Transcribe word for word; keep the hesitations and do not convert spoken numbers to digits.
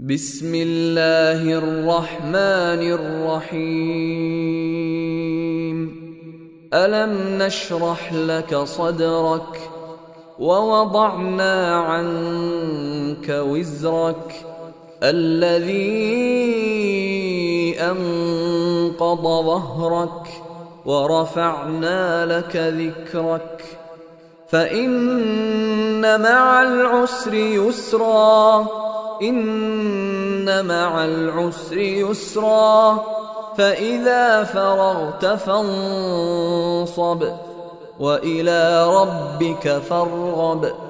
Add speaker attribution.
Speaker 1: بسم الله الرحمن الرحيم. ألم نشرح لك صدرك ووضعنا عنك وزرك الذي أنقض ظهرك ورفعنا لك ذكرك فإن مع العسر يسرا إن مع العسر يسرا فإذا فرغت فانصب وإلى ربك فارغب